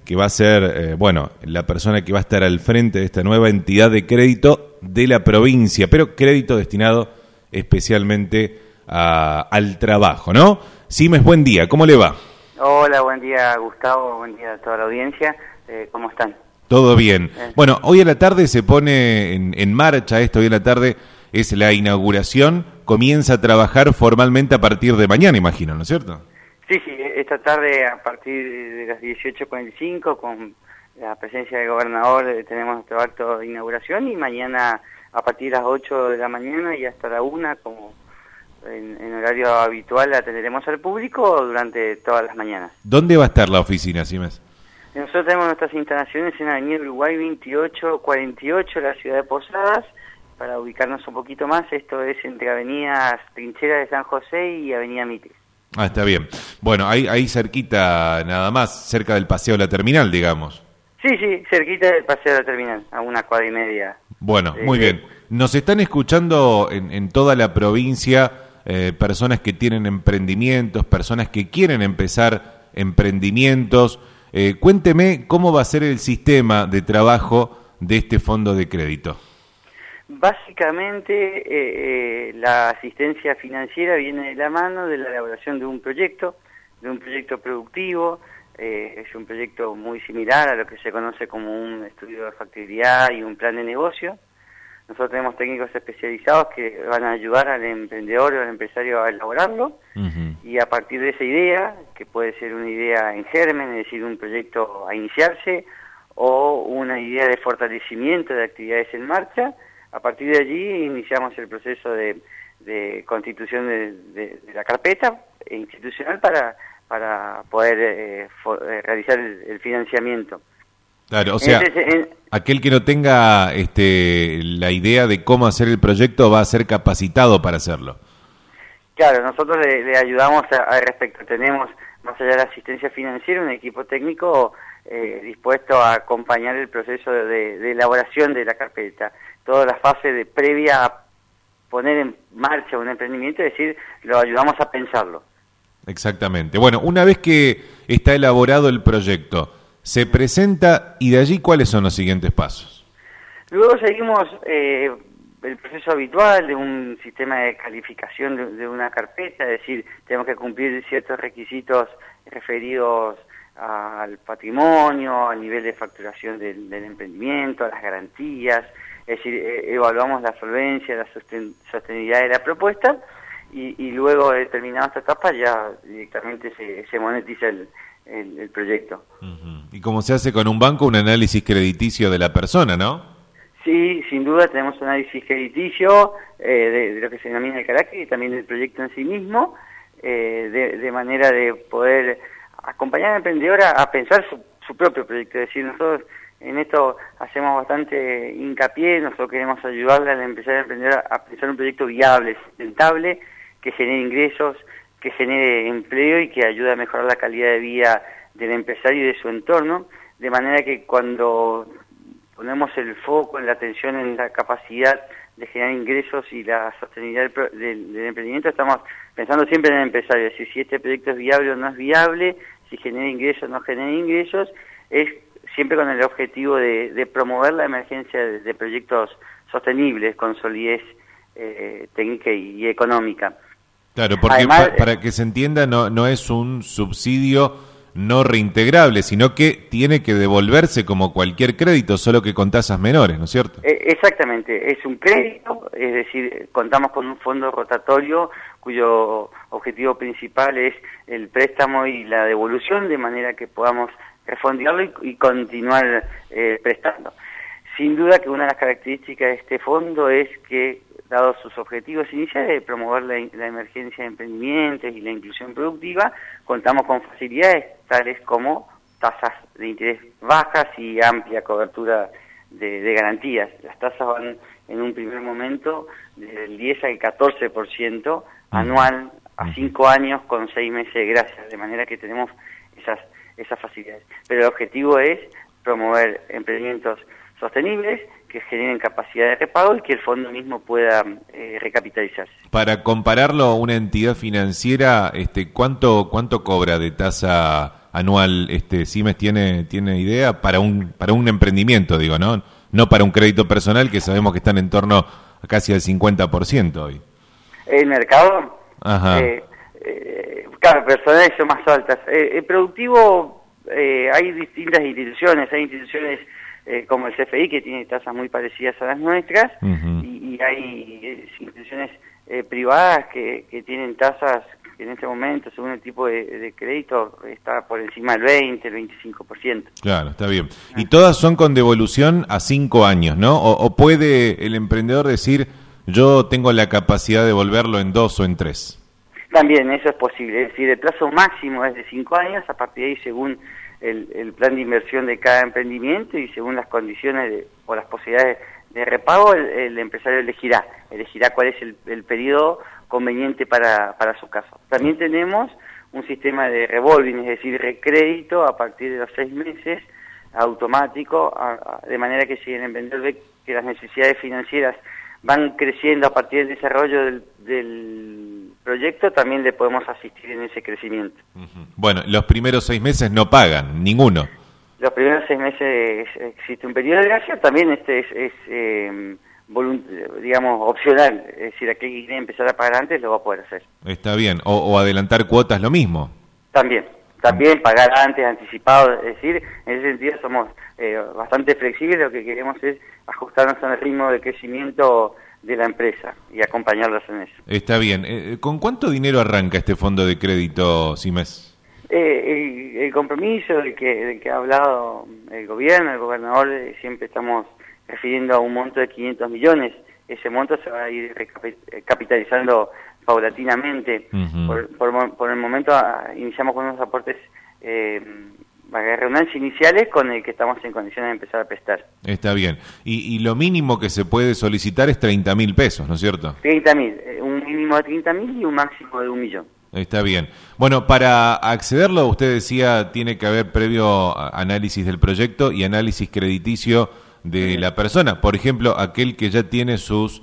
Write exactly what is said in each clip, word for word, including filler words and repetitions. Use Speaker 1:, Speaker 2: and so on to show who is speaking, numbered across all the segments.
Speaker 1: que va a ser, eh, bueno, la persona que va a estar al frente de esta nueva entidad de crédito de la provincia, pero crédito destinado especialmente a, al trabajo, ¿no? Simes, buen día, ¿cómo le va?
Speaker 2: Hola, buen día Gustavo, buen día a toda la audiencia, eh, ¿cómo están?
Speaker 1: Todo bien.
Speaker 2: Eh.
Speaker 1: Bueno, hoy a la tarde se pone en, en marcha esto, hoy a la tarde es la inauguración, comienza a trabajar formalmente a partir de mañana, imagino, ¿no es cierto?
Speaker 2: Sí, sí, esta tarde a partir de las dieciocho cuarenta y cinco, con la presencia del gobernador, eh, tenemos nuestro acto de inauguración, y mañana a partir de las ocho de la mañana y hasta la una, como en, en horario habitual, atenderemos al público durante todas las mañanas.
Speaker 1: ¿Dónde va a estar la oficina, Simes?
Speaker 2: Nosotros tenemos nuestras instalaciones en Avenida Uruguay veintiocho cuarenta y ocho, la ciudad de Posadas. Para ubicarnos un poquito más, esto es entre Avenida Trinchera de San José y Avenida Mitre.
Speaker 1: Ah, está bien. Bueno, ahí, ahí cerquita, nada más, cerca del Paseo de la Terminal, digamos.
Speaker 2: Sí, sí, cerquita del Paseo de la Terminal, a una cuadra y media.
Speaker 1: Bueno,
Speaker 2: eh,
Speaker 1: muy bien. Nos están escuchando en, en toda la provincia eh, personas que tienen emprendimientos, personas que quieren empezar emprendimientos. Eh, cuénteme cómo va a ser el sistema de trabajo de este fondo de crédito.
Speaker 2: Básicamente, eh, eh, la asistencia financiera viene de la mano de la elaboración de un proyecto, de un proyecto productivo. Eh, es un proyecto muy similar a lo que se conoce como un estudio de factibilidad y un plan de negocio. Nosotros tenemos técnicos especializados que van a ayudar al emprendedor o al empresario a elaborarlo, uh-huh. Y a partir de esa idea, que puede ser una idea en germen, es decir, un proyecto a iniciarse, o una idea de fortalecimiento de actividades en marcha, a partir de allí iniciamos el proceso de, de constitución de, de, de la carpeta institucional para, para poder eh, for, eh, realizar el, el financiamiento.
Speaker 1: Claro, o sea, en, en, aquel que no tenga este, la idea de cómo hacer el proyecto va a ser capacitado para hacerlo.
Speaker 2: Claro, nosotros le, le ayudamos al respecto. Tenemos, más allá de la asistencia financiera, un equipo técnico eh, dispuesto a acompañar el proceso de, de, de elaboración de la carpeta. Toda la fase de previa a poner en marcha un emprendimiento, es decir, lo ayudamos a pensarlo.
Speaker 1: Exactamente. Bueno, una vez que está elaborado el proyecto, se presenta y de allí, ¿cuáles son los siguientes pasos?
Speaker 2: Luego seguimos eh, el proceso habitual de un sistema de calificación de, de una carpeta, es decir, tenemos que cumplir ciertos requisitos referidos al patrimonio, al nivel de facturación del, del emprendimiento, a las garantías. Es decir, eh, evaluamos la solvencia, la sosten sostenibilidad de la propuesta, y, y luego de terminada esta etapa ya directamente se, se monetiza el, el, el proyecto.
Speaker 1: Uh-huh. Y como se hace con un banco, un análisis crediticio de la persona, ¿no?
Speaker 2: Sí, sin duda tenemos un análisis crediticio eh, de, de lo que se denomina el carácter y también del proyecto en sí mismo, eh, de, de manera de poder acompañar al emprendedor a, a pensar su, su propio proyecto. Es decir, nosotros en esto hacemos bastante hincapié, nosotros queremos ayudarle al empresario emprendedor a pensar un proyecto viable, sustentable, que genere ingresos, que genere empleo y que ayude a mejorar la calidad de vida del empresario y de su entorno, de manera que cuando ponemos el foco en la atención en la capacidad de generar ingresos y la sostenibilidad del, del, del emprendimiento, estamos pensando siempre en el empresario, es decir, si este proyecto es viable o no es viable, si genera ingresos o no genera ingresos, es siempre con el objetivo de, de promover la emergencia de, de proyectos sostenibles con solidez eh, técnica y, y económica.
Speaker 1: Claro, porque
Speaker 2: Además,
Speaker 1: pa para que se entienda, no, no es un subsidio no reintegrable, sino que tiene que devolverse como cualquier crédito, solo que con tasas menores, ¿no es cierto?
Speaker 2: Eh, exactamente, es un crédito, es decir, contamos con un fondo rotatorio cuyo objetivo principal es el préstamo y la devolución, de manera que podamos refondearlo y, y continuar eh, prestando. Sin duda que una de las características de este fondo es que, dado sus objetivos iniciales de promover la, la emergencia de emprendimientos y la inclusión productiva, contamos con facilidades tales como tasas de interés bajas y amplia cobertura de, de garantías. Las tasas van en un primer momento del diez al catorce por ciento anual a cinco años con seis meses de gracia, de manera que tenemos esas, esas facilidades. Pero el objetivo es promover emprendimientos sostenibles que generen capacidad de repago y que el fondo mismo pueda eh, recapitalizarse.
Speaker 1: Para compararlo, una entidad financiera, este, ¿cuánto cuánto cobra de tasa anual, este Simes tiene tiene idea para un para un emprendimiento, digo, ¿no? No para un crédito personal que sabemos que están en torno a casi al cincuenta por ciento hoy.
Speaker 2: El mercado,
Speaker 1: Ajá.
Speaker 2: Eh, eh, claro, personales son más altas. Eh, el productivo, eh, hay distintas instituciones, hay instituciones eh, como el C F I que tiene tasas muy parecidas a las nuestras,
Speaker 1: Uh-huh.
Speaker 2: y, y hay eh, instituciones eh, privadas que, que tienen tasas que en este momento, según el tipo de, de crédito, está por encima del veinte, el veinticinco por ciento.
Speaker 1: Claro, está bien. Y todas son con devolución a cinco años, ¿no? O, o puede el emprendedor decir, yo tengo la capacidad de devolverlo en dos o en tres.
Speaker 2: También eso es posible, es decir, el plazo máximo es de cinco años, a partir de ahí según el, el plan de inversión de cada emprendimiento y según las condiciones de, o las posibilidades de repago, el, el empresario elegirá, elegirá cuál es el, el periodo conveniente para, para su caso. También tenemos un sistema de revolving, es decir, recrédito a partir de los seis meses, automático, a, a, de manera que si el emprendedor ve que las necesidades financieras van creciendo a partir del desarrollo del, del proyecto, también le podemos asistir en ese crecimiento.
Speaker 1: Uh-huh. Bueno, los primeros seis meses no pagan, ninguno.
Speaker 2: Los primeros seis meses existe un periodo de gracia, también este es, es eh, volunt digamos, opcional, es decir, aquel que quiere empezar a pagar antes lo va a poder hacer.
Speaker 1: Está bien, o, o adelantar cuotas, lo mismo.
Speaker 2: También, también pagar antes, anticipado, es decir, en ese sentido somos eh, bastante flexibles, lo que queremos es ajustarnos al ritmo de crecimiento de la empresa y acompañarlos en eso.
Speaker 1: Está bien, eh, ¿con cuánto dinero arranca este fondo de crédito, Simes?
Speaker 2: Eh, el, el compromiso del que, del que ha hablado el gobierno, el gobernador, eh, siempre estamos refiriendo a un monto de quinientos millones. Ese monto se va a ir capitalizando paulatinamente. Uh-huh. por, por, por el momento a, iniciamos con unos aportes eh, redundancia iniciales con el que estamos en condiciones de empezar a prestar.
Speaker 1: Está bien. Y, y lo mínimo que se puede solicitar es treinta mil pesos, ¿no es cierto?
Speaker 2: treinta mil, eh, un mínimo de treinta mil y un máximo de un millón.
Speaker 1: Está bien. Bueno, para accederlo, usted decía, tiene que haber previo análisis del proyecto y análisis crediticio de sí. la persona. Por ejemplo, aquel que ya tiene sus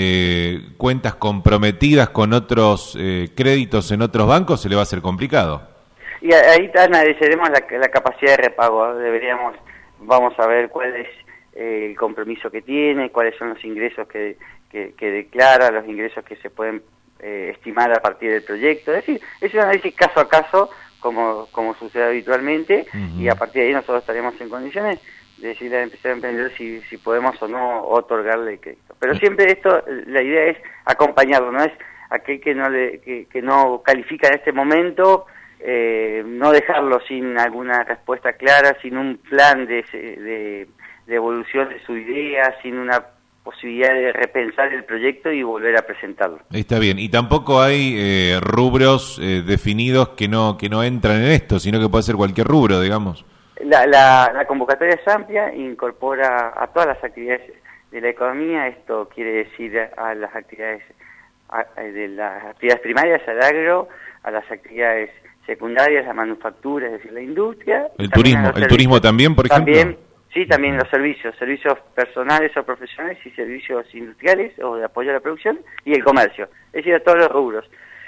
Speaker 1: eh, cuentas comprometidas con otros eh, créditos en otros bancos, se le va a hacer complicado.
Speaker 2: Y ahí analizaremos la, la capacidad de repago. Deberíamos, vamos a ver cuál es eh, el compromiso que tiene, cuáles son los ingresos que, que, que declara, los ingresos que se pueden Eh, estimar a partir del proyecto. Es decir, es un análisis caso a caso, como, como sucede habitualmente, uh-huh. y a partir de ahí nosotros estaremos en condiciones de decirle al empresario emprendedor si, si podemos o no otorgarle crédito. Pero siempre esto, la idea es acompañarlo, no es aquel que no le, que, que no califica en este momento, eh, no dejarlo sin alguna respuesta clara, sin un plan de, de, de evolución de su idea, sin una posibilidad de repensar el proyecto y volver a presentarlo.
Speaker 1: Está bien, y tampoco hay eh, rubros eh, definidos que no que no entran en esto, sino que puede ser cualquier rubro, digamos.
Speaker 2: La, la, la convocatoria es amplia, incorpora a todas las actividades de la economía. Esto quiere decir a las actividades a, de las actividades primarias, al agro, a las actividades secundarias, la manufactura, es decir, la industria.
Speaker 1: El turismo, el turismo también, por ejemplo.
Speaker 2: También, sí, también los servicios, servicios personales o profesionales y servicios industriales o de apoyo a la producción y el comercio, es decir, a todos los rubros.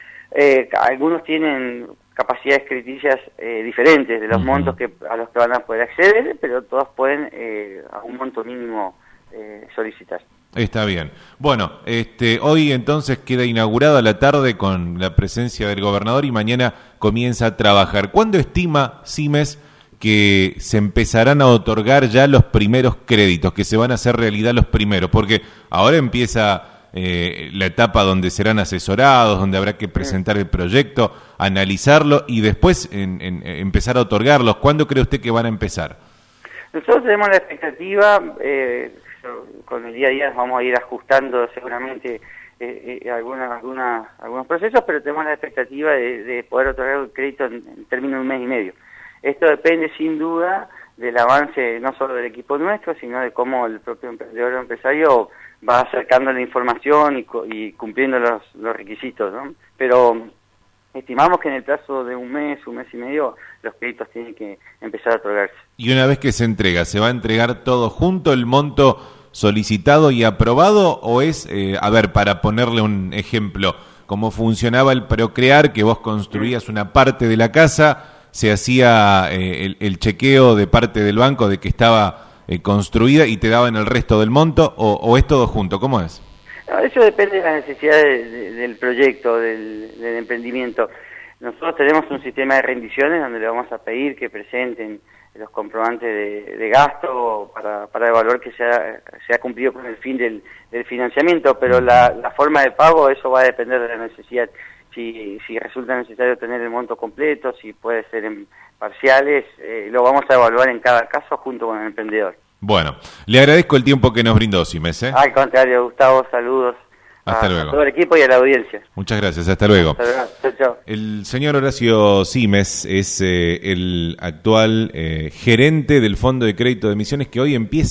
Speaker 2: Eh, algunos tienen capacidades crediticias eh, diferentes de los uh-huh. montos que a los que van a poder acceder, pero todos pueden eh, a un monto mínimo eh, solicitar.
Speaker 1: Está bien. Bueno, este, hoy entonces queda inaugurada la tarde con la presencia del gobernador y mañana comienza a trabajar. ¿Cuándo estima Simes que se empezarán a otorgar ya los primeros créditos, que se van a hacer realidad los primeros? Porque ahora empieza eh, la etapa donde serán asesorados, donde habrá que presentar el proyecto, analizarlo y después en, en, en empezar a otorgarlos. ¿Cuándo cree usted que van a empezar?
Speaker 2: Nosotros tenemos la expectativa, eh, con el día a día nos vamos a ir ajustando seguramente eh, eh, alguna, alguna, algunos procesos, pero tenemos la expectativa de, de poder otorgar el crédito en, en términos de un mes y medio. Esto depende sin duda del avance no solo del equipo nuestro, sino de cómo el propio emprendedor o empresario va acercando la información y, y cumpliendo los, los requisitos, ¿no? Pero estimamos que en el plazo de un mes, un mes y medio, los créditos tienen que empezar a otorgarse.
Speaker 1: Y una vez que se entrega, ¿se va a entregar todo junto, el monto solicitado y aprobado? ¿O es, eh, a ver, para ponerle un ejemplo, cómo funcionaba el Procrear, que vos construías una parte de la casa, se hacía eh, el, el chequeo de parte del banco de que estaba eh, construida y te daban el resto del monto, o, o es todo junto? ¿Cómo es?
Speaker 2: No, eso depende de las necesidades de, de, del proyecto, del, del emprendimiento. Nosotros tenemos un sistema de rendiciones donde le vamos a pedir que presenten los comprobantes de, de gasto para, para evaluar que se ha, se ha cumplido con el fin del, del financiamiento, pero la, la forma de pago, eso va a depender de la necesidad. Si, si resulta necesario tener el monto completo, si puede ser en parciales, eh, lo vamos a evaluar en cada caso junto con el emprendedor.
Speaker 1: Bueno, le agradezco el tiempo que nos brindó, Simes, ¿eh?
Speaker 2: Al contrario, Gustavo, saludos.
Speaker 1: Hasta
Speaker 2: a,
Speaker 1: luego.
Speaker 2: A todo el equipo y a la audiencia.
Speaker 1: Muchas gracias, hasta luego.
Speaker 2: Hasta luego. Chau, chau.
Speaker 1: El señor Horacio Simes es eh, el actual eh, gerente del Fondo de Crédito de Misiones, que hoy empieza